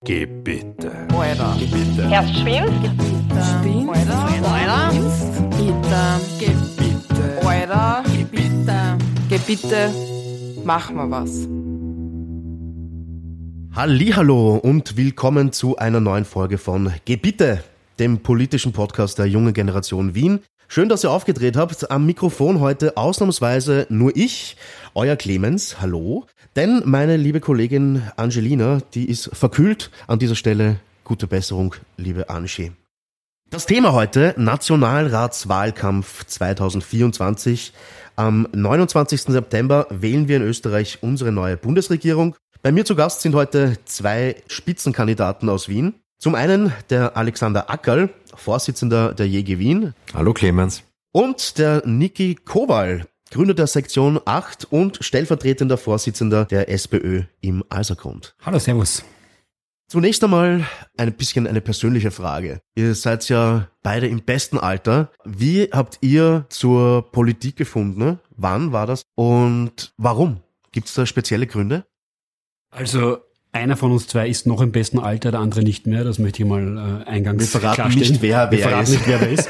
Gebitte. Alter. Gebitte. Erst schwimmt, Spinn. Alter. Gebitte. Alter. Gebitte. Mach mal was. Hallihallo und willkommen zu einer neuen Folge von Gebitte, dem politischen Podcast der jungen Generation Wien. Schön, dass ihr aufgedreht habt. Am Mikrofon heute ausnahmsweise nur ich, euer Clemens. Hallo. Denn meine liebe Kollegin Angelina, die ist verkühlt. An dieser Stelle gute Besserung, liebe Angie. Das Thema heute, Nationalratswahlkampf 2024. Am 29. September wählen wir in Österreich unsere neue Bundesregierung. Bei mir zu Gast sind heute zwei Spitzenkandidaten aus Wien. Zum einen der Alexander Ackerl, Vorsitzender der JG Wien. Hallo Clemens. Und der Niki Kowal, Gründer der Sektion 8 und stellvertretender Vorsitzender der SPÖ im Alsergrund. Hallo, servus. Zunächst einmal ein bisschen eine persönliche Frage. Ihr seid ja beide im besten Alter. Wie habt ihr zur Politik gefunden? Wann war das? Und warum? Gibt es da spezielle Gründe? Also einer von uns zwei ist noch im besten Alter, der andere nicht mehr. Das möchte ich mal eingangs klarstellen. Wir verraten nicht, wer ist.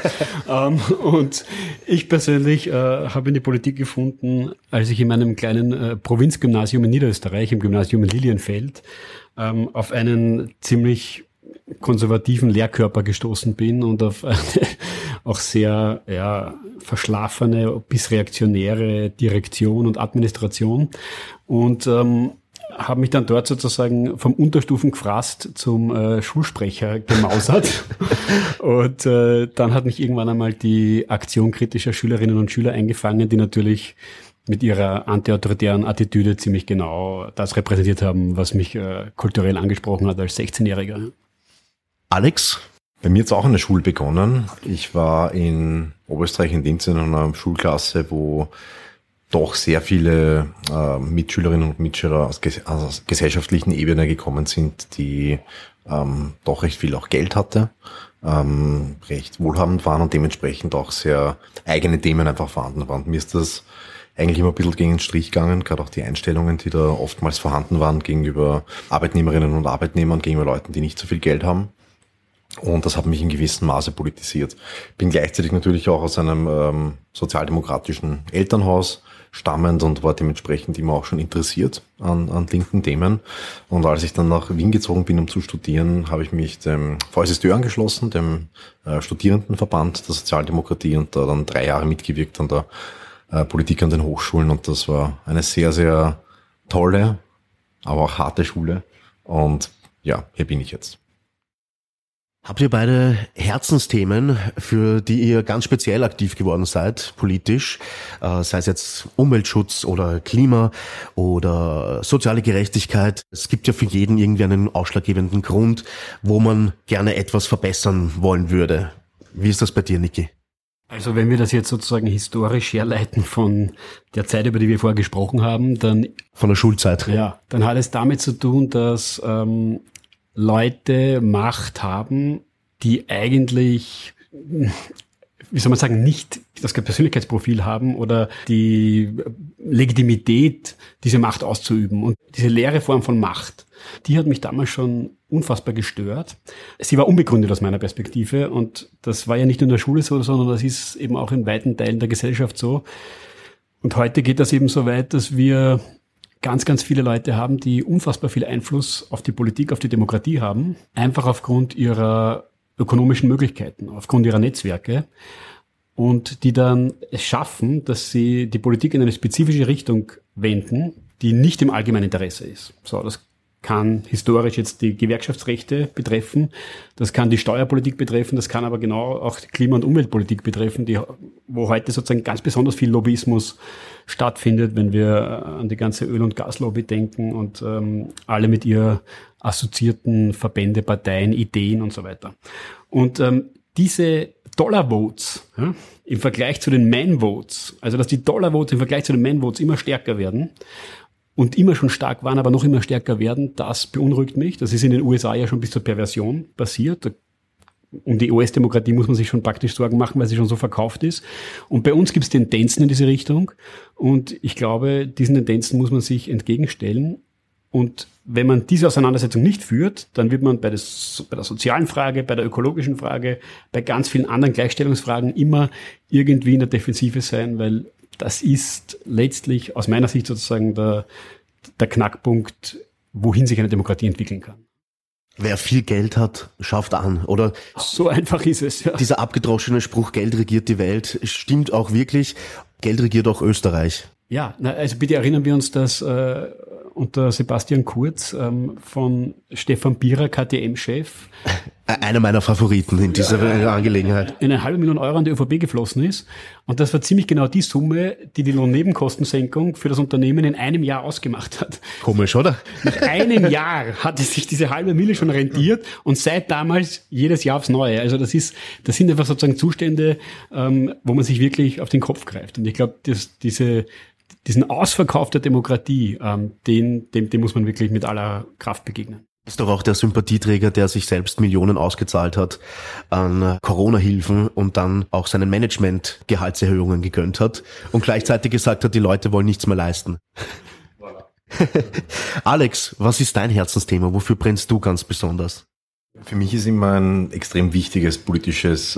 Und ich persönlich habe in die Politik gefunden, als ich in meinem kleinen Provinzgymnasium in Niederösterreich, im Gymnasium in Lilienfeld, auf einen ziemlich konservativen Lehrkörper gestoßen bin und auf eine auch sehr verschlafene bis reaktionäre Direktion und Administration. Und habe mich dann dort sozusagen vom Unterstufengefraßt zum Schulsprecher gemausert. Und dann hat mich irgendwann einmal die Aktion kritischer Schülerinnen und Schüler eingefangen, die natürlich mit ihrer antiautoritären Attitüde ziemlich genau das repräsentiert haben, was mich kulturell angesprochen hat als 16-Jähriger. Alex? Bei mir hat es auch in der Schule begonnen. Ich war in Oberösterreich in Linz in einer Schulklasse, wo doch sehr viele Mitschülerinnen und Mitschüler aus gesellschaftlichen Ebene gekommen sind, die doch recht viel auch Geld hatte, recht wohlhabend waren und dementsprechend auch sehr eigene Themen einfach vorhanden waren. Mir ist das eigentlich immer ein bisschen gegen den Strich gegangen, gerade auch die Einstellungen, die da oftmals vorhanden waren gegenüber Arbeitnehmerinnen und Arbeitnehmern, gegenüber Leuten, die nicht so viel Geld haben. Und das hat mich in gewissem Maße politisiert. Bin gleichzeitig natürlich auch aus einem sozialdemokratischen Elternhaus stammend und war dementsprechend immer auch schon interessiert an linken Themen. Und als ich dann nach Wien gezogen bin, um zu studieren, habe ich mich dem VSSD angeschlossen, dem Studierendenverband der Sozialdemokratie, und da dann 3 Jahre mitgewirkt an der Politik an den Hochschulen. Und das war eine sehr, sehr tolle, aber auch harte Schule. Und ja, hier bin ich jetzt. Habt ihr beide Herzensthemen, für die ihr ganz speziell aktiv geworden seid, politisch, sei es jetzt Umweltschutz oder Klima oder soziale Gerechtigkeit? Es gibt ja für jeden irgendwie einen ausschlaggebenden Grund, wo man gerne etwas verbessern wollen würde. Wie ist das bei dir, Niki? Also wenn wir das jetzt sozusagen historisch herleiten von der Zeit, über die wir vorher gesprochen haben, dann... Von der Schulzeit. Ja, dann hat es damit zu tun, dass Leute Macht haben, die eigentlich, wie soll man sagen, nicht das Persönlichkeitsprofil haben oder die Legitimität, diese Macht auszuüben. Und diese leere Form von Macht, die hat mich damals schon unfassbar gestört. Sie war unbegründet aus meiner Perspektive, und das war ja nicht nur in der Schule so, sondern das ist eben auch in weiten Teilen der Gesellschaft so. Und heute geht das eben so weit, dass wir ganz, ganz viele Leute haben, die unfassbar viel Einfluss auf die Politik, auf die Demokratie haben, einfach aufgrund ihrer ökonomischen Möglichkeiten, aufgrund ihrer Netzwerke, und die dann es schaffen, dass sie die Politik in eine spezifische Richtung wenden, die nicht im allgemeinen Interesse ist. So, das kann historisch jetzt die Gewerkschaftsrechte betreffen, das kann die Steuerpolitik betreffen, das kann aber genau auch die Klima- und Umweltpolitik betreffen, wo heute sozusagen ganz besonders viel Lobbyismus stattfindet, wenn wir an die ganze Öl- und Gaslobby denken und alle mit ihr assoziierten Verbände, Parteien, Ideen und so weiter. Und diese Dollar-Votes im Vergleich zu den Man-Votes, also dass die Dollar-Votes im Vergleich zu den Man-Votes immer stärker werden und immer schon stark waren, aber noch immer stärker werden, das beunruhigt mich. Das ist in den USA ja schon bis zur Perversion passiert. Um die US-Demokratie muss man sich schon praktisch Sorgen machen, weil sie schon so verkauft ist. Und bei uns gibt es Tendenzen in diese Richtung. Und ich glaube, diesen Tendenzen muss man sich entgegenstellen. Und wenn man diese Auseinandersetzung nicht führt, dann wird man bei der sozialen Frage, bei der ökologischen Frage, bei ganz vielen anderen Gleichstellungsfragen immer irgendwie in der Defensive sein, weil das ist letztlich aus meiner Sicht sozusagen der Knackpunkt, wohin sich eine Demokratie entwickeln kann. Wer viel Geld hat, schafft an, oder? So einfach ist es, ja. Dieser abgedroschene Spruch, Geld regiert die Welt, stimmt auch wirklich. Geld regiert auch Österreich. Ja, also bitte erinnern wir uns, dass unter Sebastian Kurz von Stefan Bierer, KTM-Chef, einer meiner Favoriten in dieser Angelegenheit, eine 500.000 Euro an die ÖVP geflossen ist. Und das war ziemlich genau die Summe, die die Lohnnebenkostensenkung für das Unternehmen in einem Jahr ausgemacht hat. Komisch, oder? Nach einem Jahr hatte sich diese 500.000 schon rentiert und seit damals jedes Jahr aufs Neue. Also das sind einfach sozusagen Zustände, wo man sich wirklich auf den Kopf greift. Und ich glaube, diesen Ausverkauf der Demokratie, dem muss man wirklich mit aller Kraft begegnen. Ist doch auch der Sympathieträger, der sich selbst Millionen ausgezahlt hat an Corona-Hilfen und dann auch seinem Management Gehaltserhöhungen gegönnt hat und gleichzeitig gesagt hat, die Leute wollen nichts mehr leisten. Alex, was ist dein Herzensthema? Wofür brennst du ganz besonders? Für mich ist immer ein extrem wichtiges politisches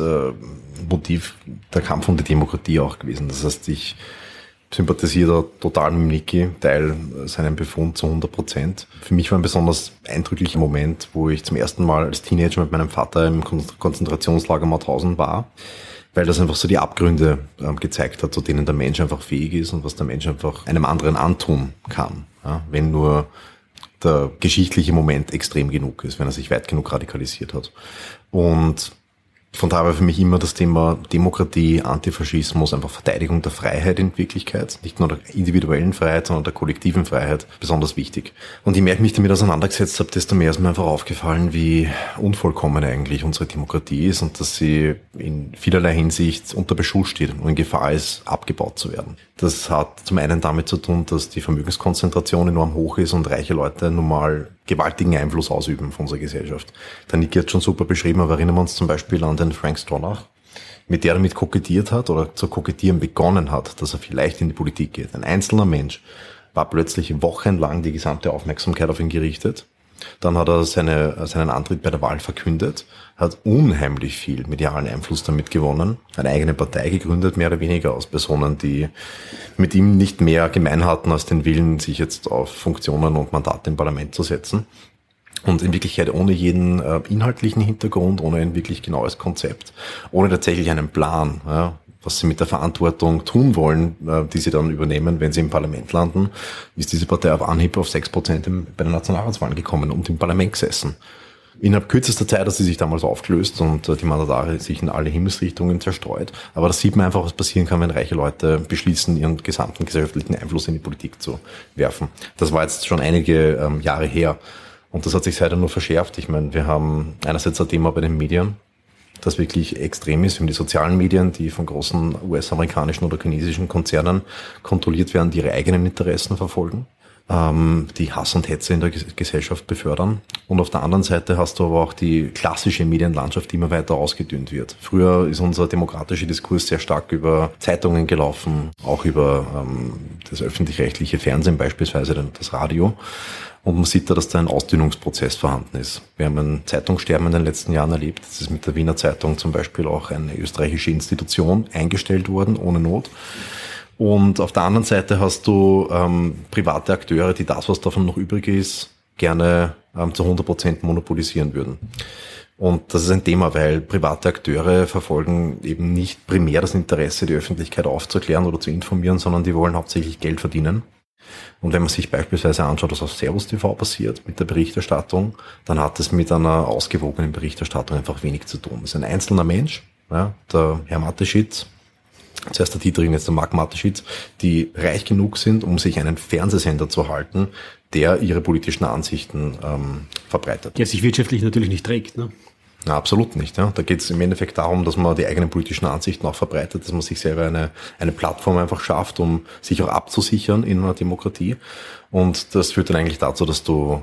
Motiv der Kampf um die Demokratie auch gewesen. Das heißt, ich sympathisiere da total mit Niki, teile seinen Befund zu 100%. Für mich war ein besonders eindrücklicher Moment, wo ich zum ersten Mal als Teenager mit meinem Vater im Konzentrationslager Mauthausen war, weil das einfach so die Abgründe gezeigt hat, zu denen der Mensch einfach fähig ist und was der Mensch einfach einem anderen antun kann, ja, wenn nur der geschichtliche Moment extrem genug ist, wenn er sich weit genug radikalisiert hat. Und von daher war für mich immer das Thema Demokratie, Antifaschismus, einfach Verteidigung der Freiheit in Wirklichkeit, nicht nur der individuellen Freiheit, sondern der kollektiven Freiheit besonders wichtig. Und je mehr ich mich damit auseinandergesetzt habe, desto mehr ist mir einfach aufgefallen, wie unvollkommen eigentlich unsere Demokratie ist und dass sie in vielerlei Hinsicht unter Beschuss steht und in Gefahr ist, abgebaut zu werden. Das hat zum einen damit zu tun, dass die Vermögenskonzentration enorm hoch ist und reiche Leute nun mal gewaltigen Einfluss ausüben von unserer Gesellschaft. Der Niki hat schon super beschrieben, aber erinnern wir uns zum Beispiel an den Frank Stronach, mit der damit kokettiert hat oder zu kokettieren begonnen hat, dass er vielleicht in die Politik geht. Ein einzelner Mensch war plötzlich wochenlang die gesamte Aufmerksamkeit auf ihn gerichtet. Dann hat er seinen Antritt bei der Wahl verkündet, hat unheimlich viel medialen Einfluss damit gewonnen, eine eigene Partei gegründet, mehr oder weniger aus Personen, die mit ihm nicht mehr gemein hatten als den Willen, sich jetzt auf Funktionen und Mandate im Parlament zu setzen. Und in Wirklichkeit ohne jeden inhaltlichen Hintergrund, ohne ein wirklich genaues Konzept, ohne tatsächlich einen Plan, ja, was sie mit der Verantwortung tun wollen, die sie dann übernehmen, wenn sie im Parlament landen, ist diese Partei auf Anhieb auf 6% bei den Nationalratswahlen gekommen und im Parlament gesessen. Innerhalb kürzester Zeit hat sie sich damals aufgelöst und die Mandatare sich in alle Himmelsrichtungen zerstreut. Aber das sieht man einfach, was passieren kann, wenn reiche Leute beschließen, ihren gesamten gesellschaftlichen Einfluss in die Politik zu werfen. Das war jetzt schon einige Jahre her. Und das hat sich seitdem nur verschärft. Ich meine, wir haben einerseits ein Thema bei den Medien, das wirklich extrem ist. Wir haben die sozialen Medien, die von großen US-amerikanischen oder chinesischen Konzernen kontrolliert werden, die ihre eigenen Interessen verfolgen, die Hass und Hetze in der Gesellschaft befördern. Und auf der anderen Seite hast du aber auch die klassische Medienlandschaft, die immer weiter ausgedünnt wird. Früher ist unser demokratischer Diskurs sehr stark über Zeitungen gelaufen, auch über das öffentlich-rechtliche Fernsehen, beispielsweise das Radio. Und man sieht da, dass da ein Ausdünnungsprozess vorhanden ist. Wir haben ein Zeitungssterben in den letzten Jahren erlebt. Es ist mit der Wiener Zeitung zum Beispiel auch eine österreichische Institution eingestellt worden, ohne Not. Und auf der anderen Seite hast du private Akteure, die das, was davon noch übrig ist, gerne zu 100% monopolisieren würden. Und das ist ein Thema, weil private Akteure verfolgen eben nicht primär das Interesse, die Öffentlichkeit aufzuklären oder zu informieren, sondern die wollen hauptsächlich Geld verdienen. Und wenn man sich beispielsweise anschaut, was auf Servus TV passiert mit der Berichterstattung, dann hat es mit einer ausgewogenen Berichterstattung einfach wenig zu tun. Das ist ein einzelner Mensch, ja, der Herr Mateschitz, zuerst der Dieterin, jetzt der Marc Mateschitz, die reich genug sind, um sich einen Fernsehsender zu halten, der ihre politischen Ansichten verbreitet. Der sich wirtschaftlich natürlich nicht trägt, ne? Na, absolut nicht. Ja. Da geht es im Endeffekt darum, dass man die eigenen politischen Ansichten auch verbreitet, dass man sich selber eine Plattform einfach schafft, um sich auch abzusichern in einer Demokratie. Und das führt dann eigentlich dazu, dass du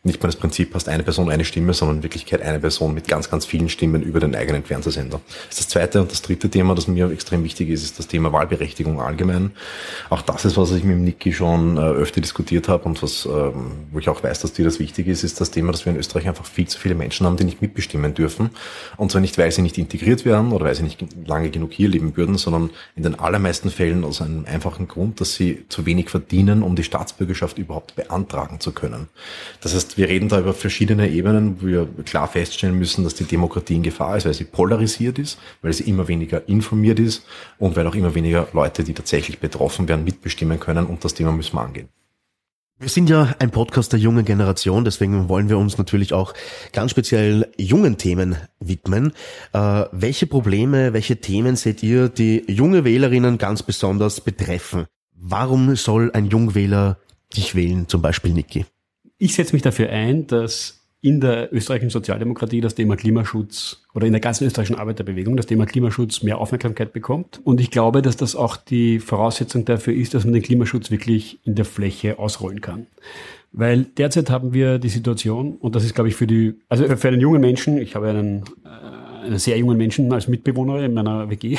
nicht mehr das Prinzip hast, eine Person, eine Stimme, sondern in Wirklichkeit eine Person mit ganz, ganz vielen Stimmen über den eigenen Fernsehsender. Das ist das zweite und das dritte Thema, das mir extrem wichtig ist das Thema Wahlberechtigung allgemein. Auch das ist, was ich mit dem Niki schon öfter diskutiert habe und wo ich auch weiß, dass dir das wichtig ist das Thema, dass wir in Österreich einfach viel zu viele Menschen haben, die nicht mitbestimmen dürfen. Und zwar nicht, weil sie nicht integriert werden oder weil sie nicht lange genug hier leben würden, sondern in den allermeisten Fällen aus einem einfachen Grund, dass sie zu wenig verdienen, um die Staatsbürgerschaft überhaupt beantragen zu können. Das heißt, wir reden da über verschiedene Ebenen, wo wir klar feststellen müssen, dass die Demokratie in Gefahr ist, weil sie polarisiert ist, weil sie immer weniger informiert ist und weil auch immer weniger Leute, die tatsächlich betroffen werden, mitbestimmen können, und das Thema müssen wir angehen. Wir sind ja ein Podcast der jungen Generation, deswegen wollen wir uns natürlich auch ganz speziell jungen Themen widmen. Welche Probleme, welche Themen seht ihr, die junge Wählerinnen ganz besonders betreffen? Warum soll ein Jungwähler dich wählen, zum Beispiel Niki? Ich setze mich dafür ein, dass in der österreichischen Sozialdemokratie das Thema Klimaschutz oder in der ganzen österreichischen Arbeiterbewegung das Thema Klimaschutz mehr Aufmerksamkeit bekommt. Und ich glaube, dass das auch die Voraussetzung dafür ist, dass man den Klimaschutz wirklich in der Fläche ausrollen kann. Weil derzeit haben wir die Situation, und das ist, glaube ich, für einen jungen Menschen, ich habe einen sehr jungen Menschen als Mitbewohner in meiner WG,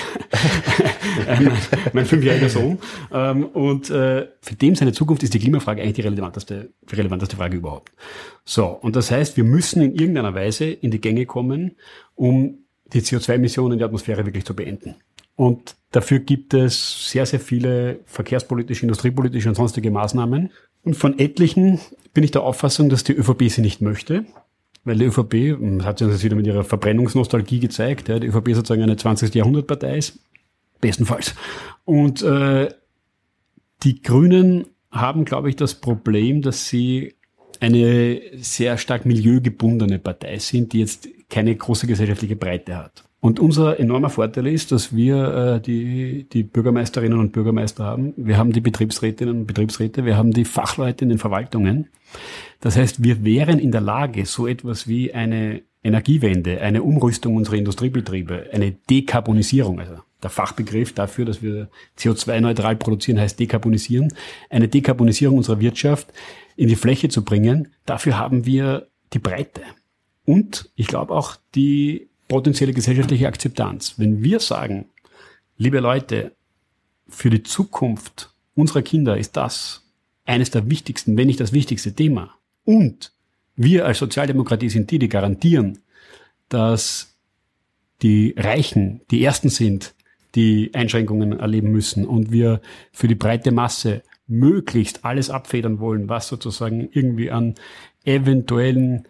mein 5-jähriger Sohn. Und für den seine Zukunft ist die Klimafrage eigentlich die relevanteste Frage überhaupt. So, und das heißt, wir müssen in irgendeiner Weise in die Gänge kommen, um die CO2-Emissionen in der Atmosphäre wirklich zu beenden. Und dafür gibt es sehr, sehr viele verkehrspolitische, industriepolitische und sonstige Maßnahmen. Und von etlichen bin ich der Auffassung, dass die ÖVP sie nicht möchte. Weil die ÖVP, hat sie uns jetzt wieder mit ihrer Verbrennungsnostalgie gezeigt, die ÖVP sozusagen eine 20. Jahrhundertpartei ist, bestenfalls. Und die Grünen haben, glaube ich, das Problem, dass sie eine sehr stark milieugebundene Partei sind, die jetzt keine große gesellschaftliche Breite hat. Und unser enormer Vorteil ist, dass wir die Bürgermeisterinnen und Bürgermeister haben. Wir haben die Betriebsrätinnen und Betriebsräte, wir haben die Fachleute in den Verwaltungen. Das heißt, wir wären in der Lage, so etwas wie eine Energiewende, eine Umrüstung unserer Industriebetriebe, eine Dekarbonisierung, also der Fachbegriff dafür, dass wir CO2-neutral produzieren, heißt dekarbonisieren, eine Dekarbonisierung unserer Wirtschaft in die Fläche zu bringen. Dafür haben wir die Breite. Und ich glaube auch die potenzielle gesellschaftliche Akzeptanz. Wenn wir sagen, liebe Leute, für die Zukunft unserer Kinder ist das eines der wichtigsten, wenn nicht das wichtigste Thema. Und wir als Sozialdemokratie sind die garantieren, dass die Reichen die Ersten sind, die Einschränkungen erleben müssen, und wir für die breite Masse möglichst alles abfedern wollen, was sozusagen irgendwie an eventuellen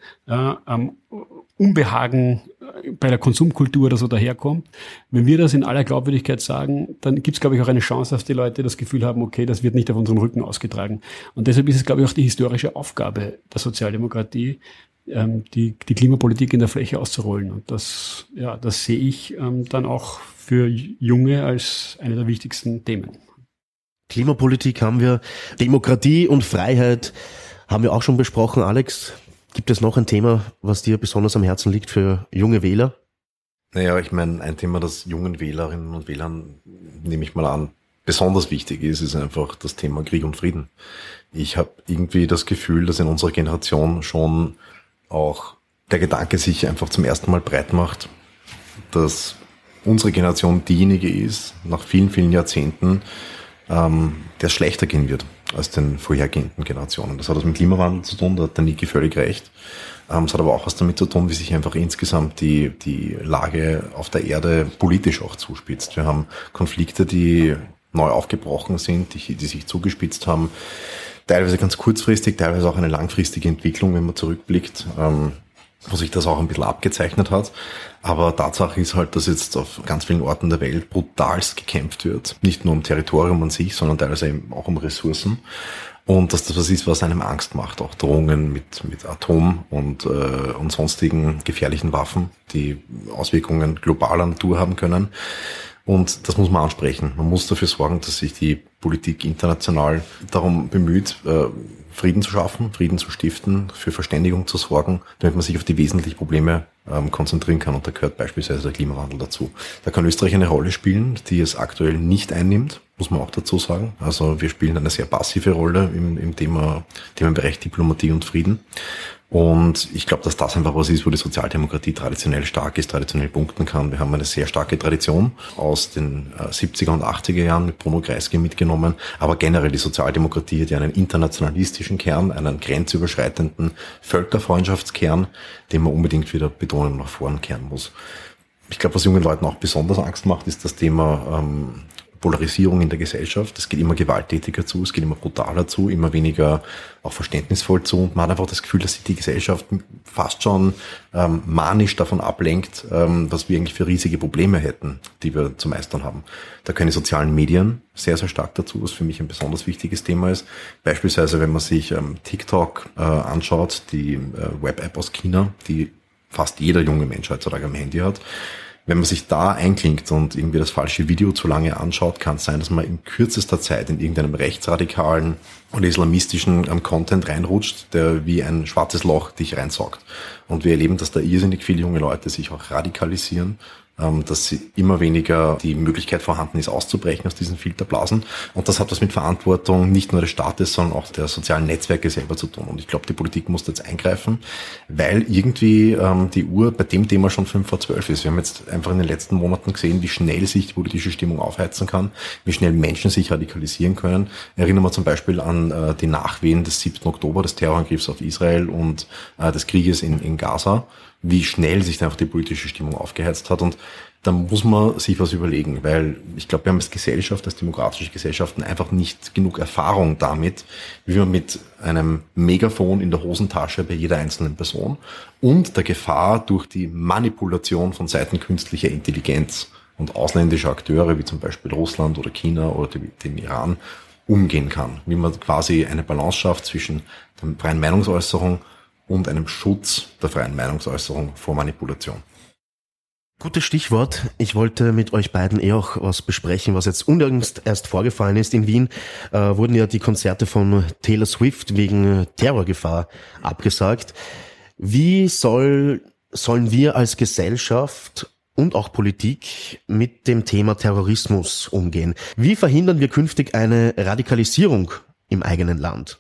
Unbehagen bei der Konsumkultur oder so daherkommt. Wenn wir das in aller Glaubwürdigkeit sagen, dann gibt es, glaube ich, auch eine Chance, dass die Leute das Gefühl haben, okay, das wird nicht auf unserem Rücken ausgetragen. Und deshalb ist es, glaube ich, auch die historische Aufgabe der Sozialdemokratie, die Klimapolitik in der Fläche auszurollen. Und das sehe ich dann auch für Junge als eine der wichtigsten Themen. Klimapolitik haben wir, Demokratie und Freiheit haben wir auch schon besprochen. Alex, gibt es noch ein Thema, was dir besonders am Herzen liegt für junge Wähler? Naja, ich meine, ein Thema, das jungen Wählerinnen und Wählern, nehme ich mal an, besonders wichtig ist einfach das Thema Krieg und Frieden. Ich habe irgendwie das Gefühl, dass in unserer Generation schon auch der Gedanke sich einfach zum ersten Mal breit macht, dass unsere Generation diejenige ist, nach vielen, vielen Jahrzehnten, der es schlechter gehen wird als den vorhergehenden Generationen. Das hat was mit Klimawandel zu tun, da hat der Niki völlig recht. Es hat aber auch was damit zu tun, wie sich einfach insgesamt die Lage auf der Erde politisch auch zuspitzt. Wir haben Konflikte, die neu aufgebrochen sind, die sich zugespitzt haben, teilweise ganz kurzfristig, teilweise auch eine langfristige Entwicklung, wenn man zurückblickt, wo sich das auch ein bisschen abgezeichnet hat. Aber Tatsache ist halt, dass jetzt auf ganz vielen Orten der Welt brutalst gekämpft wird. Nicht nur um Territorium an sich, sondern teilweise eben auch um Ressourcen. Und dass das was ist, was einem Angst macht. Auch Drohungen mit Atom und sonstigen gefährlichen Waffen, die Auswirkungen globaler Natur haben können. Und das muss man ansprechen. Man muss dafür sorgen, dass sich die Politik international darum bemüht, Frieden zu schaffen, Frieden zu stiften, für Verständigung zu sorgen, damit man sich auf die wesentlichen Probleme konzentrieren kann. Und da gehört beispielsweise der Klimawandel dazu. Da kann Österreich eine Rolle spielen, die es aktuell nicht einnimmt, muss man auch dazu sagen. Also wir spielen eine sehr passive Rolle im Themenbereich Diplomatie und Frieden. Und ich glaube, dass das einfach was ist, wo die Sozialdemokratie traditionell stark ist, traditionell punkten kann. Wir haben eine sehr starke Tradition aus den 70er und 80er Jahren mit Bruno Kreisky mitgenommen. Aber generell die Sozialdemokratie hat ja einen internationalistischen Kern, einen grenzüberschreitenden Völkerfreundschaftskern, den man unbedingt wieder betonen und nach vorn kehren muss. Ich glaube, was jungen Leuten auch besonders Angst macht, ist das Thema Polarisierung in der Gesellschaft. Es geht immer gewalttätiger zu, es geht immer brutaler zu, immer weniger auch verständnisvoll zu. Und man hat einfach das Gefühl, dass sich die Gesellschaft fast schon manisch davon ablenkt, was wir eigentlich für riesige Probleme hätten, die wir zu meistern haben. Da können die sozialen Medien sehr, sehr stark dazu, was für mich ein besonders wichtiges Thema ist. Beispielsweise, wenn man sich TikTok anschaut, die Web-App aus China, die fast jeder junge Mensch heutzutage am Handy hat. Wenn man sich da einklingt und irgendwie das falsche Video zu lange anschaut, kann es sein, dass man in kürzester Zeit in irgendeinem rechtsradikalen oder islamistischen Content reinrutscht, der wie ein schwarzes Loch dich reinsaugt. Und wir erleben, dass da irrsinnig viele junge Leute sich auch radikalisieren, dass sie immer weniger die Möglichkeit vorhanden ist, auszubrechen aus diesen Filterblasen. Und das hat was mit Verantwortung nicht nur des Staates, sondern auch der sozialen Netzwerke selber zu tun. Und ich glaube, die Politik muss jetzt eingreifen, weil irgendwie die Uhr bei dem Thema schon 11:55 ist. Wir haben jetzt einfach in den letzten Monaten gesehen, wie schnell sich die politische Stimmung aufheizen kann, wie schnell Menschen sich radikalisieren können. Erinnern wir zum Beispiel an die Nachwehen des 7. Oktober, des Terrorangriffs auf Israel und des Krieges in Gaza, wie schnell sich da einfach die politische Stimmung aufgeheizt hat. Und da muss man sich was überlegen, weil ich glaube, wir haben als Gesellschaft, als demokratische Gesellschaften einfach nicht genug Erfahrung damit, wie man mit einem Megafon in der Hosentasche bei jeder einzelnen Person und der Gefahr durch die Manipulation von Seiten künstlicher Intelligenz und ausländischer Akteure, wie zum Beispiel Russland oder China oder dem Iran, umgehen kann. Wie man quasi eine Balance schafft zwischen der freien Meinungsäußerung und einem Schutz der freien Meinungsäußerung vor Manipulation. Gutes Stichwort. Ich wollte mit euch beiden auch was besprechen, was jetzt unlängst erst vorgefallen ist. In Wien wurden ja die Konzerte von Taylor Swift wegen Terrorgefahr abgesagt. Wie sollen wir als Gesellschaft und auch Politik mit dem Thema Terrorismus umgehen? Wie verhindern wir künftig eine Radikalisierung im eigenen Land?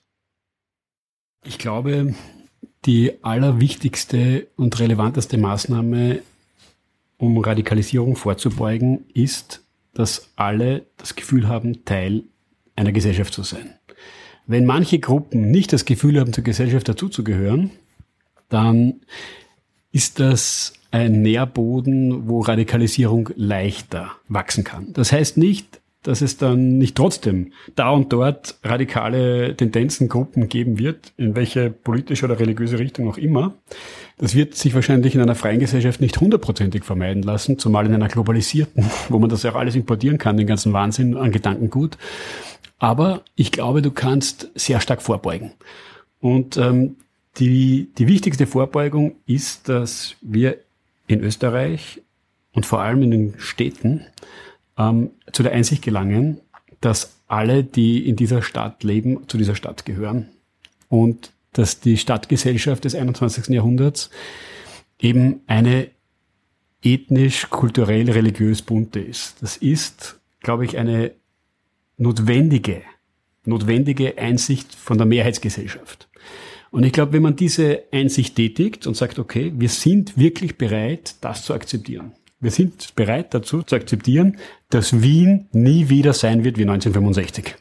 Ich glaube, die allerwichtigste und relevanteste Maßnahme, um Radikalisierung vorzubeugen, ist, dass alle das Gefühl haben, Teil einer Gesellschaft zu sein. Wenn manche Gruppen nicht das Gefühl haben, zur Gesellschaft dazuzugehören, dann ist das ein Nährboden, wo Radikalisierung leichter wachsen kann. Das heißt nicht, dass es dann nicht trotzdem da und dort radikale Tendenzen, Gruppen geben wird, in welche politische oder religiöse Richtung auch immer. Das wird sich wahrscheinlich in einer freien Gesellschaft nicht 100%ig vermeiden lassen, zumal in einer globalisierten, wo man das ja auch alles importieren kann, den ganzen Wahnsinn an Gedankengut. Aber ich glaube, du kannst sehr stark vorbeugen. Und die wichtigste Vorbeugung ist, dass wir in Österreich und vor allem in den Städten zu der Einsicht gelangen, dass alle, die in dieser Stadt leben, zu dieser Stadt gehören und dass die Stadtgesellschaft des 21. Jahrhunderts eben eine ethnisch, kulturell, religiös bunte ist. Das ist, glaube ich, eine notwendige Einsicht von der Mehrheitsgesellschaft. Und ich glaube, wenn man diese Einsicht tätigt und sagt, okay, wir sind wirklich bereit, das zu akzeptieren. Wir sind bereit dazu zu akzeptieren, dass Wien nie wieder sein wird wie 1965.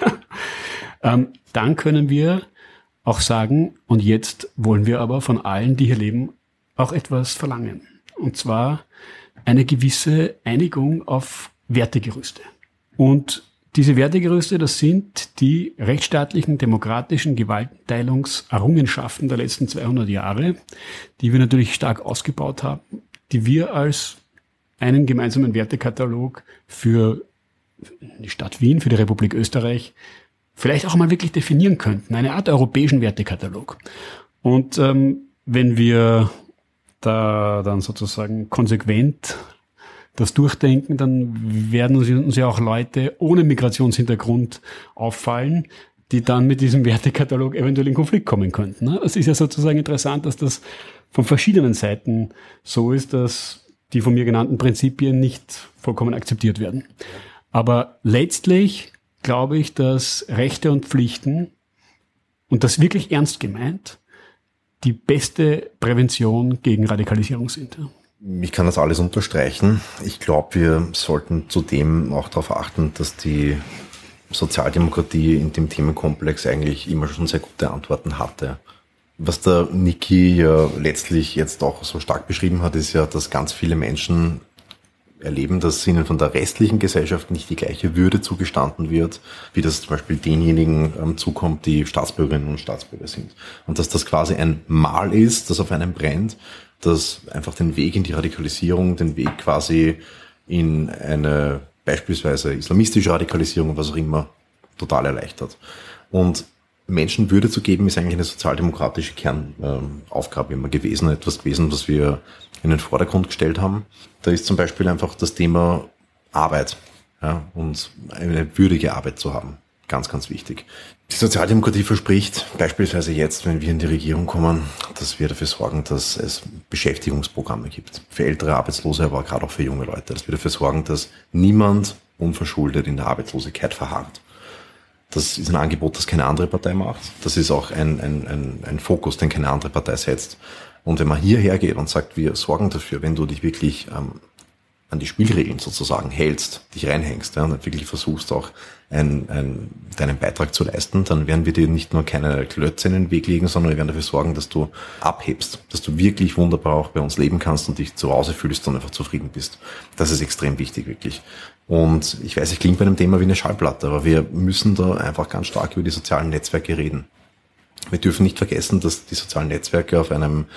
Dann können wir auch sagen, und jetzt wollen wir aber von allen, die hier leben, auch etwas verlangen. Und zwar eine gewisse Einigung auf Wertegerüste. Und diese Wertegerüste, das sind die rechtsstaatlichen, demokratischen Gewaltenteilungserrungenschaften der letzten 200 Jahre, die wir natürlich stark ausgebaut haben, die wir als einen gemeinsamen Wertekatalog für die Stadt Wien, für die Republik Österreich vielleicht auch mal wirklich definieren könnten. Eine Art europäischen Wertekatalog. Und wenn wir da dann sozusagen konsequent das durchdenken, dann werden uns ja auch Leute ohne Migrationshintergrund auffallen, die dann mit diesem Wertekatalog eventuell in Konflikt kommen könnten. Es ist ja sozusagen interessant, dass das von verschiedenen Seiten so ist, dass die von mir genannten Prinzipien nicht vollkommen akzeptiert werden. Aber letztlich glaube ich, dass Rechte und Pflichten, und das wirklich ernst gemeint, die beste Prävention gegen Radikalisierung sind. Ich kann das alles unterstreichen. Ich glaube, wir sollten zudem auch darauf achten, dass die Sozialdemokratie in dem Themenkomplex eigentlich immer schon sehr gute Antworten hatte. Was der Niki ja letztlich jetzt auch so stark beschrieben hat, ist ja, dass ganz viele Menschen erleben, dass ihnen von der restlichen Gesellschaft nicht die gleiche Würde zugestanden wird, wie das zum Beispiel denjenigen zukommt, die Staatsbürgerinnen und Staatsbürger sind. Und dass das quasi ein Mal ist, das auf einem brennt, das einfach den Weg in die Radikalisierung, den Weg quasi in eine beispielsweise islamistische Radikalisierung, was auch immer, total erleichtert. Und Menschenwürde zu geben, ist eigentlich eine sozialdemokratische Kernaufgabe immer gewesen, etwas gewesen, was wir in den Vordergrund gestellt haben. Da ist zum Beispiel einfach das Thema Arbeit, ja, und eine würdige Arbeit zu haben. Ganz, ganz wichtig. Die Sozialdemokratie verspricht, beispielsweise jetzt, wenn wir in die Regierung kommen, dass wir dafür sorgen, dass es Beschäftigungsprogramme gibt. Für ältere Arbeitslose, aber gerade auch für junge Leute. Dass wir dafür sorgen, dass niemand unverschuldet in der Arbeitslosigkeit verharrt. Das ist ein Angebot, das keine andere Partei macht. Das ist auch ein Fokus, den keine andere Partei setzt. Und wenn man hierher geht und sagt, wir sorgen dafür, wenn du dich wirklich an die Spielregeln sozusagen hältst, dich reinhängst, ja, und wirklich versuchst auch deinen Beitrag zu leisten, dann werden wir dir nicht nur keine Klötze in den Weg legen, sondern wir werden dafür sorgen, dass du abhebst, dass du wirklich wunderbar auch bei uns leben kannst und dich zu Hause fühlst und einfach zufrieden bist. Das ist extrem wichtig, wirklich. Und ich weiß, ich klinge bei dem Thema wie eine Schallplatte, aber wir müssen da einfach ganz stark über die sozialen Netzwerke reden. Wir dürfen nicht vergessen, dass die sozialen Netzwerke auf einem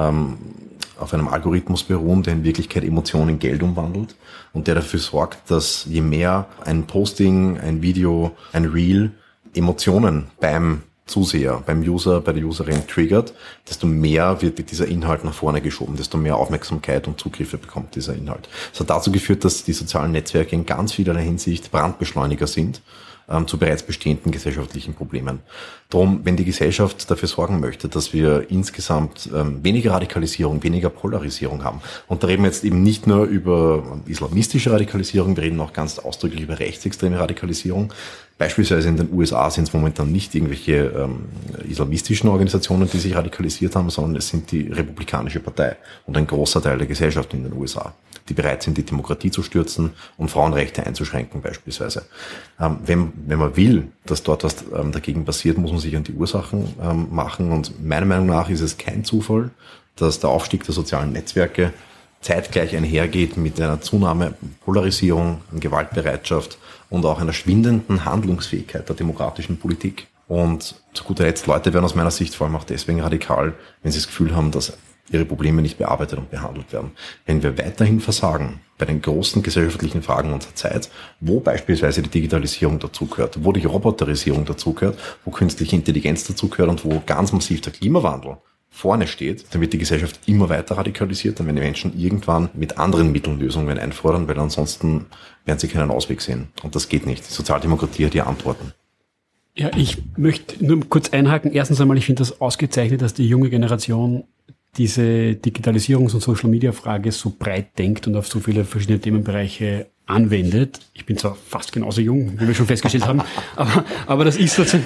Algorithmus beruhen, der in Wirklichkeit Emotionen in Geld umwandelt und der dafür sorgt, dass je mehr ein Posting, ein Video, ein Reel Emotionen beim Zuseher, beim User, bei der Userin triggert, desto mehr wird dieser Inhalt nach vorne geschoben, desto mehr Aufmerksamkeit und Zugriffe bekommt dieser Inhalt. Das hat dazu geführt, dass die sozialen Netzwerke in ganz vielerlei Hinsicht Brandbeschleuniger sind zu bereits bestehenden gesellschaftlichen Problemen. Darum, wenn die Gesellschaft dafür sorgen möchte, dass wir insgesamt weniger Radikalisierung, weniger Polarisierung haben, und da reden wir jetzt eben nicht nur über islamistische Radikalisierung, wir reden auch ganz ausdrücklich über rechtsextreme Radikalisierung. Beispielsweise in den USA sind es momentan nicht irgendwelche islamistischen Organisationen, die sich radikalisiert haben, sondern es sind die Republikanische Partei und ein großer Teil der Gesellschaft in den USA, die bereit sind, die Demokratie zu stürzen und Frauenrechte einzuschränken beispielsweise. Wenn man will, dass dort was dagegen passiert, muss man sich an die Ursachen machen, und meiner Meinung nach ist es kein Zufall, dass der Aufstieg der sozialen Netzwerke zeitgleich einhergeht mit einer Zunahme Polarisierung, an Gewaltbereitschaft und auch einer schwindenden Handlungsfähigkeit der demokratischen Politik. Und zu guter Letzt, Leute werden aus meiner Sicht vor allem auch deswegen radikal, wenn sie das Gefühl haben, dass ihre Probleme nicht bearbeitet und behandelt werden. Wenn wir weiterhin versagen bei den großen gesellschaftlichen Fragen unserer Zeit, wo beispielsweise die Digitalisierung dazugehört, wo die Roboterisierung dazugehört, wo künstliche Intelligenz dazugehört und wo ganz massiv der Klimawandel vorne steht, dann wird die Gesellschaft immer weiter radikalisiert, dann werden die Menschen irgendwann mit anderen Mitteln Lösungen einfordern, weil ansonsten werden sie keinen Ausweg sehen. Und das geht nicht. Die Sozialdemokratie hat die Antworten. Ja, ich möchte nur kurz einhaken. Erstens einmal, ich finde das ausgezeichnet, dass die junge Generation diese Digitalisierungs- und Social-Media-Frage so breit denkt und auf so viele verschiedene Themenbereiche anwendet. Ich bin zwar fast genauso jung, wie wir schon festgestellt haben, aber das ist sozusagen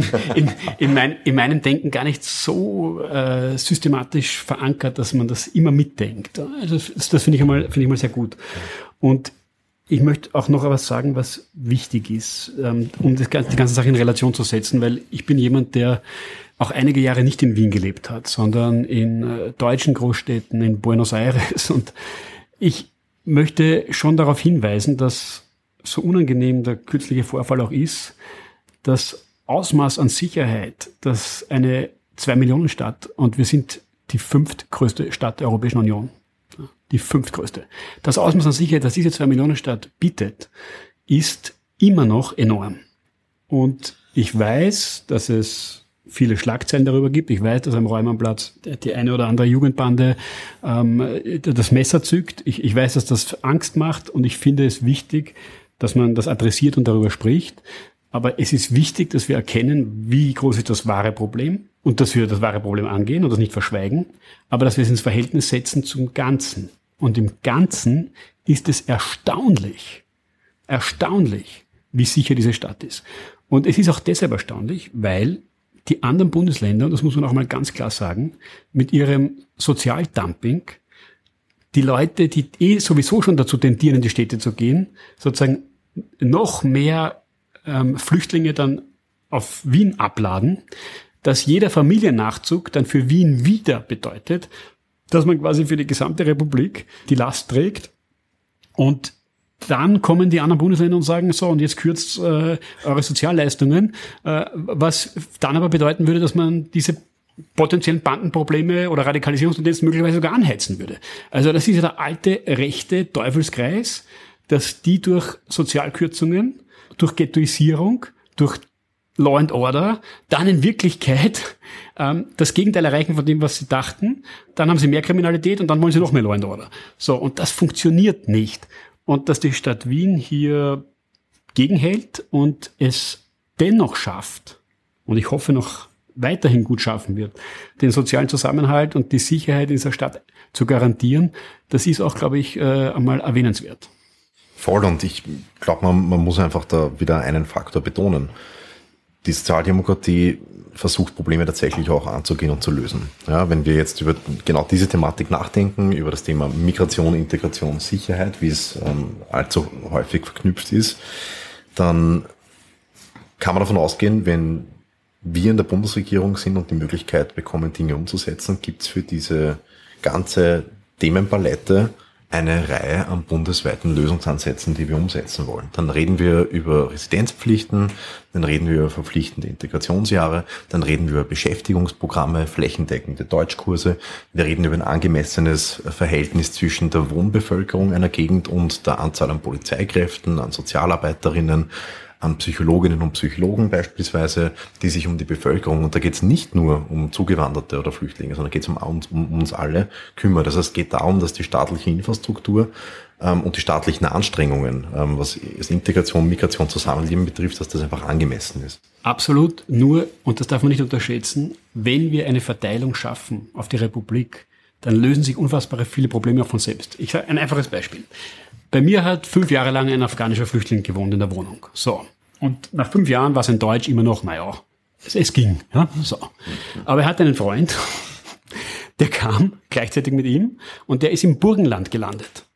in meinem Denken gar nicht so systematisch verankert, dass man das immer mitdenkt. Also das finde ich mal sehr gut. Und ich möchte auch noch etwas sagen, was wichtig ist, um die ganze Sache in Relation zu setzen, weil ich bin jemand, der auch einige Jahre nicht in Wien gelebt hat, sondern in deutschen Großstädten, in Buenos Aires. Und ich möchte schon darauf hinweisen, dass, so unangenehm der kürzliche Vorfall auch ist, das Ausmaß an Sicherheit, dass eine 2-Millionen-Stadt, und wir sind die 5. größte Stadt der Europäischen Union, die 5. größte, das Ausmaß an Sicherheit, das diese 2-Millionen-Stadt bietet, ist immer noch enorm. Und ich weiß, dass es viele Schlagzeilen darüber gibt. Ich weiß, dass am Räumannplatz die eine oder andere Jugendbande das Messer zückt. Ich weiß, dass das Angst macht, und ich finde es wichtig, dass man das adressiert und darüber spricht. Aber es ist wichtig, dass wir erkennen, wie groß ist das wahre Problem, und dass wir das wahre Problem angehen und das nicht verschweigen, aber dass wir es ins Verhältnis setzen zum Ganzen. Und im Ganzen ist es erstaunlich, wie sicher diese Stadt ist. Und es ist auch deshalb erstaunlich, weil die anderen Bundesländer, und das muss man auch mal ganz klar sagen, mit ihrem Sozialdumping, die Leute, die sowieso schon dazu tendieren, in die Städte zu gehen, sozusagen noch mehr Flüchtlinge dann auf Wien abladen, dass jeder Familiennachzug dann für Wien wieder bedeutet, dass man quasi für die gesamte Republik die Last trägt. Und dann kommen die anderen Bundesländer und sagen, so, und jetzt kürzt eure Sozialleistungen, was dann aber bedeuten würde, dass man diese potenziellen Bandenprobleme oder Radikalisierungstendenzen möglicherweise sogar anheizen würde. Also das ist ja der alte rechte Teufelskreis, dass die durch Sozialkürzungen, durch Ghettoisierung, durch Law and Order, dann in Wirklichkeit das Gegenteil erreichen von dem, was sie dachten. Dann haben sie mehr Kriminalität und dann wollen sie noch mehr Law and Order. So, und das funktioniert nicht. Und dass die Stadt Wien hier gegenhält und es dennoch schafft, und ich hoffe noch weiterhin gut schaffen wird, den sozialen Zusammenhalt und die Sicherheit in dieser Stadt zu garantieren, das ist auch, glaube ich, einmal erwähnenswert. Voll, und ich glaube, man muss einfach da wieder einen Faktor betonen. Die Sozialdemokratie versucht, Probleme tatsächlich auch anzugehen und zu lösen. Ja, wenn wir jetzt über genau diese Thematik nachdenken, über das Thema Migration, Integration, Sicherheit, wie es allzu häufig verknüpft ist, dann kann man davon ausgehen, wenn wir in der Bundesregierung sind und die Möglichkeit bekommen, Dinge umzusetzen, gibt es für diese ganze Themenpalette eine Reihe an bundesweiten Lösungsansätzen, die wir umsetzen wollen. Dann reden wir über Residenzpflichten, dann reden wir über verpflichtende Integrationsjahre, dann reden wir über Beschäftigungsprogramme, flächendeckende Deutschkurse, wir reden über ein angemessenes Verhältnis zwischen der Wohnbevölkerung einer Gegend und der Anzahl an Polizeikräften, an Sozialarbeiterinnen, an Psychologinnen und Psychologen beispielsweise, die sich um die Bevölkerung, und da geht es nicht nur um Zugewanderte oder Flüchtlinge, sondern geht es um uns alle, kümmert. Also es geht darum, dass die staatliche Infrastruktur und die staatlichen Anstrengungen, was Integration, Migration, Zusammenleben betrifft, dass das einfach angemessen ist. Absolut, nur, und das darf man nicht unterschätzen, wenn wir eine Verteilung schaffen auf die Republik, dann lösen sich unfassbare viele Probleme auch von selbst. Ich sage ein einfaches Beispiel. Bei mir hat 5 Jahre lang ein afghanischer Flüchtling gewohnt in der Wohnung. So. Und nach 5 Jahren war sein Deutsch immer noch, es ging. Ja? So. Aber er hatte einen Freund, der kam gleichzeitig mit ihm und der ist im Burgenland gelandet.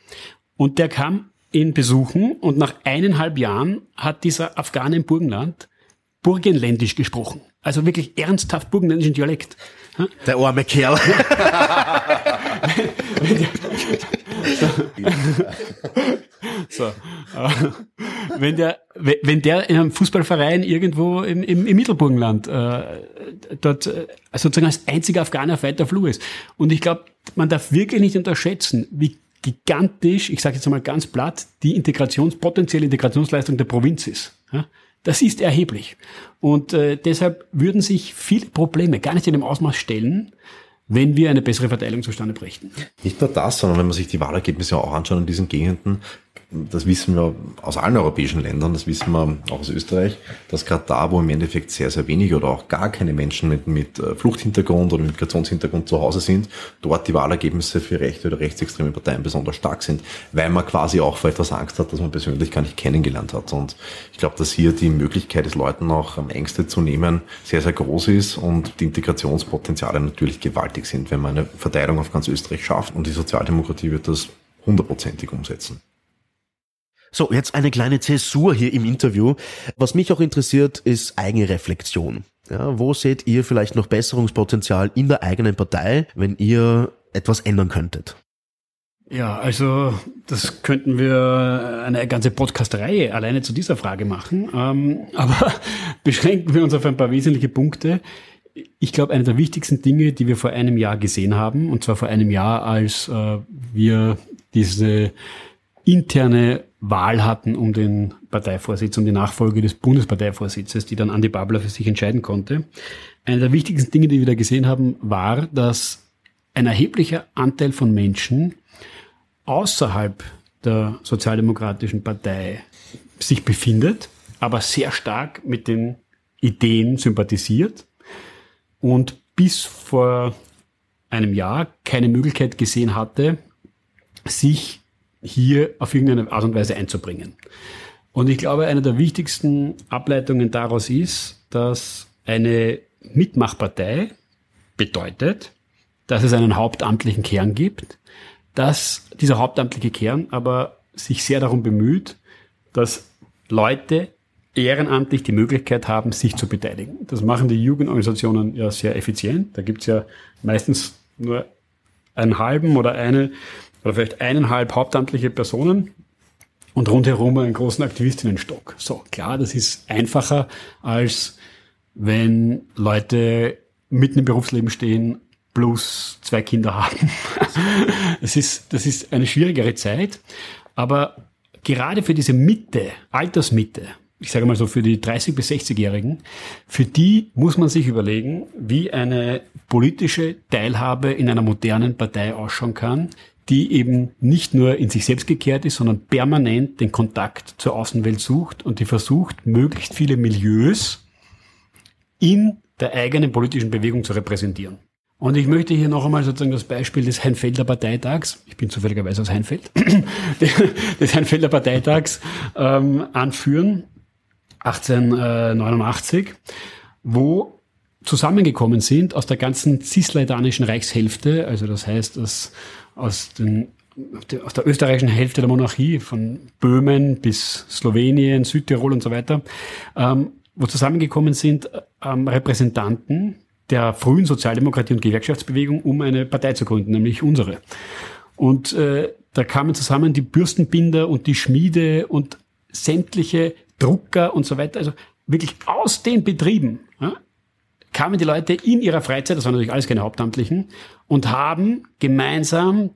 Und der kam ihn besuchen und nach 1,5 Jahren hat dieser Afghane im Burgenland Burgenländisch gesprochen. Also wirklich ernsthaft burgenländischen Dialekt. Der arme Kerl. So. Wenn der in einem Fußballverein irgendwo im Mittelburgenland dort sozusagen als einziger Afghaner auf weiter Flur ist. Und ich glaube, man darf wirklich nicht unterschätzen, wie gigantisch, ich sage jetzt einmal ganz platt, die potenzielle Integrationsleistung der Provinz ist. Ja? Das ist erheblich. Und deshalb würden sich viele Probleme gar nicht in dem Ausmaß stellen, wenn wir eine bessere Verteilung zustande brächten. Nicht nur das, sondern wenn man sich die Wahlergebnisse auch anschaut in diesen Gegenden, das wissen wir aus allen europäischen Ländern, das wissen wir auch aus Österreich, dass gerade da, wo im Endeffekt sehr, sehr wenige oder auch gar keine Menschen mit Fluchthintergrund oder Migrationshintergrund zu Hause sind, dort die Wahlergebnisse für rechte oder rechtsextreme Parteien besonders stark sind, weil man quasi auch vor etwas Angst hat, das man persönlich gar nicht kennengelernt hat. Und ich glaube, dass hier die Möglichkeit des Leuten auch Ängste zu nehmen sehr, sehr groß ist und die Integrationspotenziale natürlich gewaltig sind, wenn man eine Verteilung auf ganz Österreich schafft. Und die Sozialdemokratie wird das 100%ig umsetzen. So, jetzt eine kleine Zäsur hier im Interview. Was mich auch interessiert, ist Eigenreflexion. Ja, wo seht ihr vielleicht noch Besserungspotenzial in der eigenen Partei, wenn ihr etwas ändern könntet? Ja, also das könnten wir eine ganze Podcast-Reihe alleine zu dieser Frage machen. Aber beschränken wir uns auf ein paar wesentliche Punkte. Ich glaube, eine der wichtigsten Dinge, die wir vor einem Jahr gesehen haben, und zwar vor einem Jahr, als wir diese interne Wahl hatten um den Parteivorsitz, um die Nachfolge des Bundesparteivorsitzes, die dann Andi Babler für sich entscheiden konnte. Eine der wichtigsten Dinge, die wir da gesehen haben, war, dass ein erheblicher Anteil von Menschen außerhalb der Sozialdemokratischen Partei sich befindet, aber sehr stark mit den Ideen sympathisiert und bis vor einem Jahr keine Möglichkeit gesehen hatte, sich hier auf irgendeine Art und Weise einzubringen. Und ich glaube, eine der wichtigsten Ableitungen daraus ist, dass Eine Mitmachpartei bedeutet, dass es einen hauptamtlichen Kern gibt, dass dieser hauptamtliche Kern aber sich sehr darum bemüht, dass Leute ehrenamtlich die Möglichkeit haben, sich zu beteiligen. Das machen die Jugendorganisationen ja sehr effizient. Da gibt's ja meistens nur einen halben oder vielleicht 1,5 hauptamtliche Personen und rundherum einen großen Aktivistinnenstock. So, klar, das ist einfacher, als wenn Leute mitten im Berufsleben stehen, plus 2 Kinder haben. Das ist eine schwierigere Zeit, aber gerade für diese Altersmitte, ich sage mal so für die 30- bis 60-Jährigen, für die muss man sich überlegen, wie eine politische Teilhabe in einer modernen Partei ausschauen kann, die eben nicht nur in sich selbst gekehrt ist, sondern permanent den Kontakt zur Außenwelt sucht und die versucht, möglichst viele Milieus in der eigenen politischen Bewegung zu repräsentieren. Und ich möchte hier noch einmal sozusagen das Beispiel des Heinfelder Parteitags, ich bin zufälligerweise aus Heinfeld, des Heinfelder Parteitags anführen, 1889, wo zusammengekommen sind aus der ganzen cisleidanischen Reichshälfte, also das heißt, dass aus der österreichischen Hälfte der Monarchie, von Böhmen bis Slowenien, Südtirol und so weiter, wo zusammengekommen sind Repräsentanten der frühen Sozialdemokratie und Gewerkschaftsbewegung, um eine Partei zu gründen, nämlich unsere. Und da kamen zusammen die Bürstenbinder und die Schmiede und sämtliche Drucker und so weiter. Also wirklich aus den Betrieben kamen die Leute in ihrer Freizeit, das waren natürlich alles keine Hauptamtlichen, und haben gemeinsam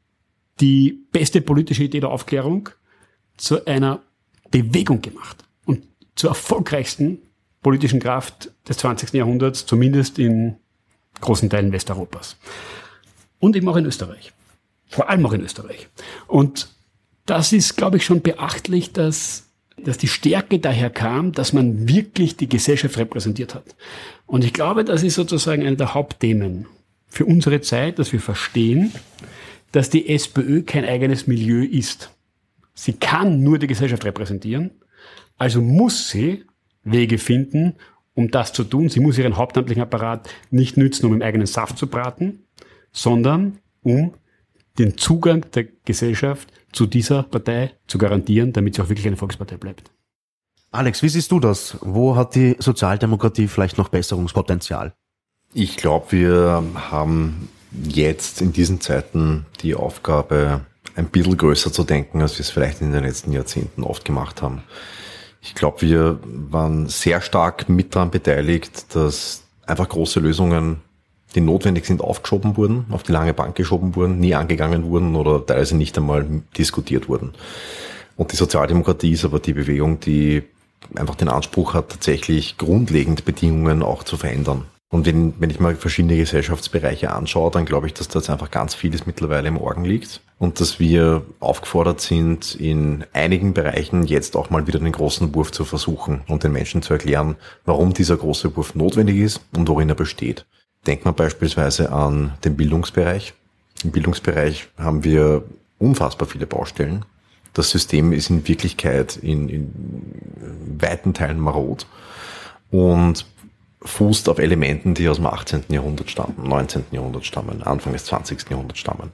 die beste politische Idee der Aufklärung zu einer Bewegung gemacht und zur erfolgreichsten politischen Kraft des 20. Jahrhunderts, zumindest in großen Teilen Westeuropas. Und eben auch in Österreich. Vor allem auch in Österreich. Und das ist, glaube ich, schon beachtlich, dass die Stärke daher kam, dass man wirklich die Gesellschaft repräsentiert hat. Und ich glaube, das ist sozusagen eine der Hauptthemen für unsere Zeit, dass wir verstehen, dass die SPÖ kein eigenes Milieu ist. Sie kann nur die Gesellschaft repräsentieren, also muss sie Wege finden, um das zu tun. Sie muss ihren hauptamtlichen Apparat nicht nützen, um im eigenen Saft zu braten, sondern um den Zugang der Gesellschaft zu dieser Partei zu garantieren, damit sie auch wirklich eine Volkspartei bleibt. Alex, wie siehst du das? Wo hat die Sozialdemokratie vielleicht noch Besserungspotenzial? Ich glaube, wir haben jetzt in diesen Zeiten die Aufgabe, ein bisschen größer zu denken, als wir es vielleicht in den letzten Jahrzehnten oft gemacht haben. Ich glaube, wir waren sehr stark mit daran beteiligt, dass einfach große Lösungen, die notwendig sind, aufgeschoben wurden, auf die lange Bank geschoben wurden, nie angegangen wurden oder teilweise nicht einmal diskutiert wurden. Und die Sozialdemokratie ist aber die Bewegung, die einfach den Anspruch hat, tatsächlich grundlegend Bedingungen auch zu verändern. Und wenn ich mal verschiedene Gesellschaftsbereiche anschaue, dann glaube ich, dass da jetzt einfach ganz vieles mittlerweile im Argen liegt und dass wir aufgefordert sind, in einigen Bereichen jetzt auch mal wieder den großen Wurf zu versuchen und den Menschen zu erklären, warum dieser große Wurf notwendig ist und worin er besteht. Denkt man beispielsweise an den Bildungsbereich. Im Bildungsbereich haben wir unfassbar viele Baustellen. Das System ist in Wirklichkeit in weiten Teilen marod und fußt auf Elementen, die aus dem 18. Jahrhundert stammen, 19. Jahrhundert stammen, Anfang des 20. Jahrhunderts stammen.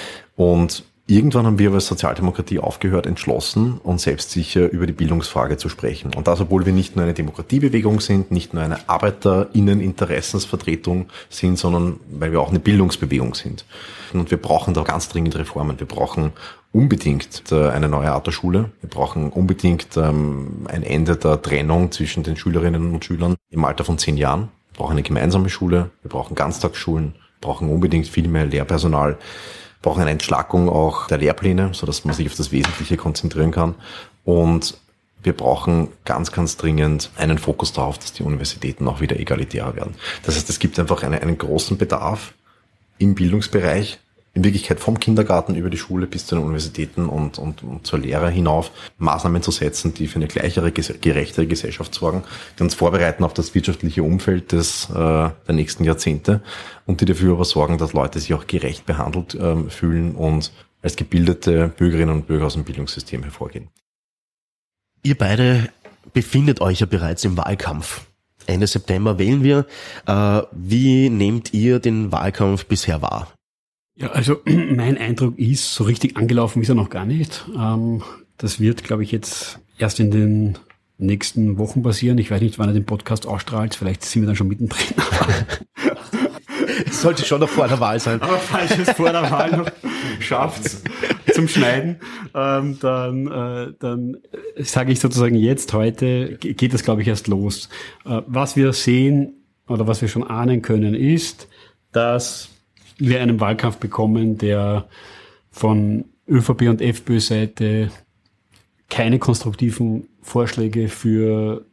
Und irgendwann haben wir als Sozialdemokratie aufgehört, entschlossen und selbstsicher über die Bildungsfrage zu sprechen. Und das, obwohl wir nicht nur eine Demokratiebewegung sind, nicht nur eine ArbeiterInnen-Interessensvertretung sind, sondern weil wir auch eine Bildungsbewegung sind. Und wir brauchen da ganz dringend Reformen. Wir brauchen unbedingt eine neue Art der Schule. Wir brauchen unbedingt ein Ende der Trennung zwischen den Schülerinnen und Schülern im Alter von 10 Jahren. Wir brauchen eine gemeinsame Schule. Wir brauchen Ganztagsschulen. Wir brauchen unbedingt viel mehr Lehrpersonal. Wir brauchen eine Entschlackung auch der Lehrpläne, sodass man sich auf das Wesentliche konzentrieren kann. Und wir brauchen ganz, ganz dringend einen Fokus darauf, dass die Universitäten auch wieder egalitärer werden. Das heißt, es gibt einfach einen großen Bedarf im Bildungsbereich, in Wirklichkeit vom Kindergarten über die Schule bis zu den Universitäten und zur Lehre hinauf, Maßnahmen zu setzen, die für eine gleichere, gerechtere Gesellschaft sorgen, die uns vorbereiten auf das wirtschaftliche Umfeld der nächsten Jahrzehnte und die dafür aber sorgen, dass Leute sich auch gerecht behandelt fühlen und als gebildete Bürgerinnen und Bürger aus dem Bildungssystem hervorgehen. Ihr beide befindet euch ja bereits im Wahlkampf. Ende September wählen wir. Wie nehmt ihr den Wahlkampf bisher wahr? Ja, also mein Eindruck ist, so richtig angelaufen ist er noch gar nicht. Das wird, glaube ich, jetzt erst in den nächsten Wochen passieren. Ich weiß nicht, wann er den Podcast ausstrahlt. Vielleicht sind wir dann schon mittendrin. Es sollte schon noch vor der Wahl sein. Aber falls es vor der Wahl noch schafft zum Schneiden, dann sage ich sozusagen jetzt, heute geht das, glaube ich, erst los. Was wir sehen oder was wir schon ahnen können, ist, dass wir einen Wahlkampf bekommen, der von ÖVP und FPÖ-Seite keine konstruktiven Vorschläge für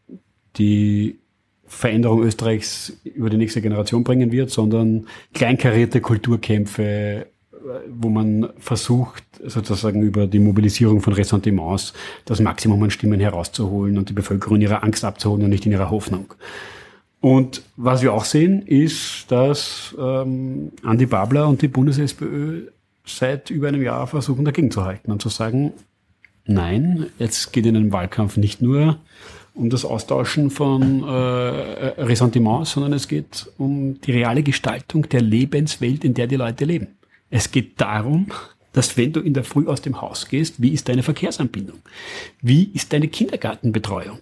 die Veränderung Österreichs über die nächste Generation bringen wird, sondern kleinkarierte Kulturkämpfe, wo man versucht, sozusagen über die Mobilisierung von Ressentiments das Maximum an Stimmen herauszuholen und die Bevölkerung in ihrer Angst abzuholen und nicht in ihrer Hoffnung. Und was wir auch sehen, ist, dass Andi Babler und die Bundes-SPÖ seit über einem Jahr versuchen, dagegen zu halten und zu sagen, nein, jetzt geht in einem Wahlkampf nicht nur um das Austauschen von Ressentiments, sondern es geht um die reale Gestaltung der Lebenswelt, in der die Leute leben. Es geht darum, dass wenn du in der Früh aus dem Haus gehst, wie ist deine Verkehrsanbindung? Wie ist deine Kindergartenbetreuung?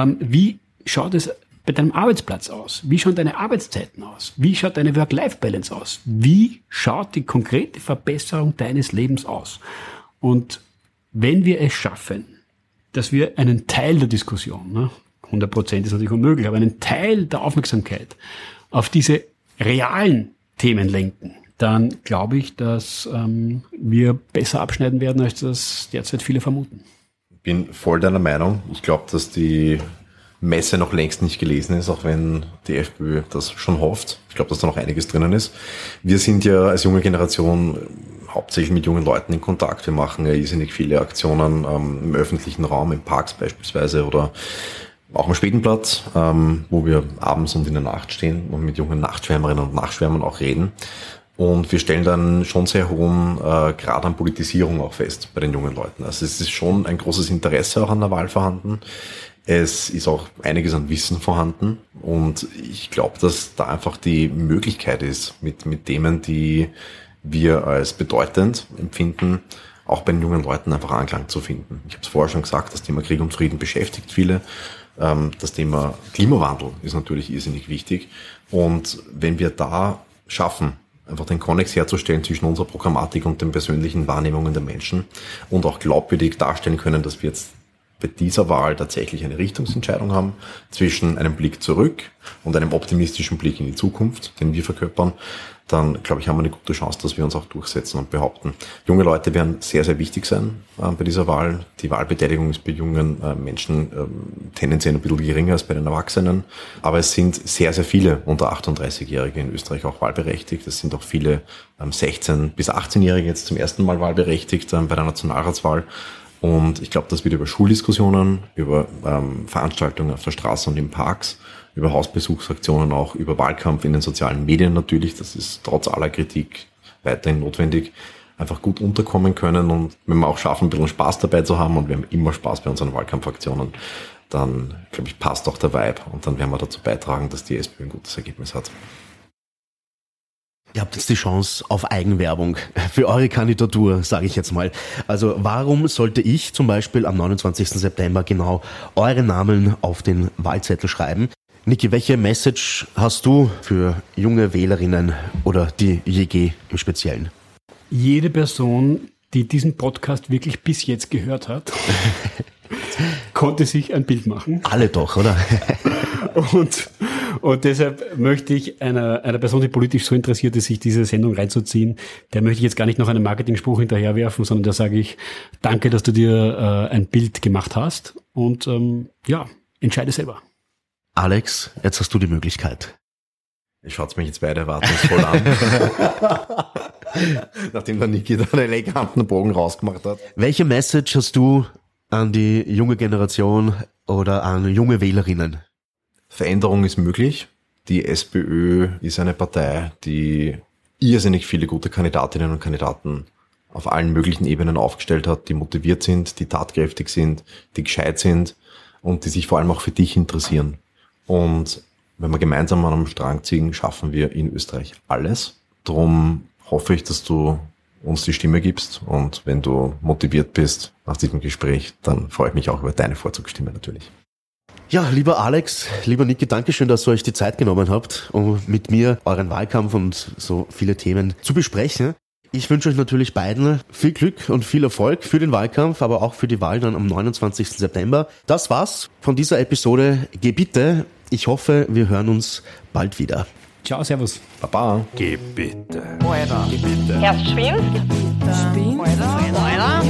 Wie schaut es bei deinem Arbeitsplatz aus? Wie schauen deine Arbeitszeiten aus? Wie schaut deine Work-Life-Balance aus? Wie schaut die konkrete Verbesserung deines Lebens aus? Und wenn wir es schaffen, dass wir einen Teil der Diskussion, 100% ist natürlich unmöglich, aber einen Teil der Aufmerksamkeit auf diese realen Themen lenken, dann glaube ich, dass wir besser abschneiden werden, als das derzeit viele vermuten. Ich bin voll deiner Meinung. Ich glaube, dass die Messe noch längst nicht gelesen ist, auch wenn die FPÖ das schon hofft. Ich glaube, dass da noch einiges drinnen ist. Wir sind ja als junge Generation hauptsächlich mit jungen Leuten in Kontakt. Wir machen ja irrsinnig viele Aktionen im öffentlichen Raum, in Parks beispielsweise oder auch am Spätenplatz, wo wir abends und in der Nacht stehen und mit jungen Nachtschwärmerinnen und Nachtschwärmern auch reden. Und wir stellen dann schon sehr hohen Grad an Politisierung auch fest bei den jungen Leuten. Also es ist schon ein großes Interesse auch an der Wahl vorhanden. Es ist auch einiges an Wissen vorhanden und ich glaube, dass da einfach die Möglichkeit ist, mit Themen, die wir als bedeutend empfinden, auch bei den jungen Leuten einfach Anklang zu finden. Ich habe es vorher schon gesagt, das Thema Krieg und Frieden beschäftigt viele. Das Thema Klimawandel ist natürlich irrsinnig wichtig. Und wenn wir da schaffen, einfach den Konnex herzustellen zwischen unserer Programmatik und den persönlichen Wahrnehmungen der Menschen und auch glaubwürdig darstellen können, dass wir jetzt bei dieser Wahl tatsächlich eine Richtungsentscheidung haben zwischen einem Blick zurück und einem optimistischen Blick in die Zukunft, den wir verkörpern, dann, glaube ich, haben wir eine gute Chance, dass wir uns auch durchsetzen und behaupten. Junge Leute werden sehr, sehr wichtig sein bei dieser Wahl. Die Wahlbeteiligung ist bei jungen Menschen tendenziell ein bisschen geringer als bei den Erwachsenen. Aber es sind sehr, sehr viele unter 38-Jährige in Österreich auch wahlberechtigt. Es sind auch viele 16- bis 18-Jährige jetzt zum ersten Mal wahlberechtigt bei der Nationalratswahl. Und ich glaube, das wird über Schuldiskussionen, über Veranstaltungen auf der Straße und in Parks, über Hausbesuchsaktionen auch, über Wahlkampf in den sozialen Medien natürlich, das ist trotz aller Kritik weiterhin notwendig, einfach gut unterkommen können. Und wenn wir auch schaffen, ein bisschen Spaß dabei zu haben, und wir haben immer Spaß bei unseren Wahlkampfaktionen, dann, glaube ich, passt auch der Vibe und dann werden wir dazu beitragen, dass die SPÖ ein gutes Ergebnis hat. Ihr habt jetzt die Chance auf Eigenwerbung für eure Kandidatur, sage ich jetzt mal. Also warum sollte ich zum Beispiel am 29. September genau eure Namen auf den Wahlzettel schreiben? Niki, welche Message hast du für junge Wählerinnen oder die JG im Speziellen? Jede Person, die diesen Podcast wirklich bis jetzt gehört hat, konnte sich ein Bild machen. Alle doch, oder? Und deshalb möchte ich einer Person, die politisch so interessiert ist, sich diese Sendung reinzuziehen, der möchte ich jetzt gar nicht noch einen Marketing-Spruch hinterherwerfen, sondern da sage ich, danke, dass du dir ein Bild gemacht hast und entscheide selber. Alex, jetzt hast du die Möglichkeit. Ich schaue mich jetzt beide erwartungsvoll an. Nachdem der Niki da einen eleganten Bogen rausgemacht hat. Welche Message hast du an die junge Generation oder an junge Wählerinnen? Veränderung ist möglich. Die SPÖ ist eine Partei, die irrsinnig viele gute Kandidatinnen und Kandidaten auf allen möglichen Ebenen aufgestellt hat, die motiviert sind, die tatkräftig sind, die gescheit sind und die sich vor allem auch für dich interessieren. Und wenn wir gemeinsam an einem Strang ziehen, schaffen wir in Österreich alles. Darum hoffe ich, dass du uns die Stimme gibst und wenn du motiviert bist nach diesem Gespräch, dann freue ich mich auch über deine Vorzugsstimme natürlich. Ja, lieber Alex, lieber Niki, Dankeschön, dass ihr euch die Zeit genommen habt, um mit mir euren Wahlkampf und so viele Themen zu besprechen. Ich wünsche euch natürlich beiden viel Glück und viel Erfolg für den Wahlkampf, aber auch für die Wahl dann am 29. September. Das war's von dieser Episode Geh bitte. Ich hoffe, wir hören uns bald wieder. Ciao, servus. Baba. Geh bitte. Alter. Geh bitte. Erst schwingt, Spinn. Alter.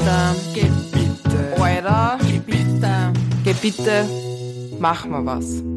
Bitte. Bitte. Alter. Bitte. Geh bitte. Mach mal was.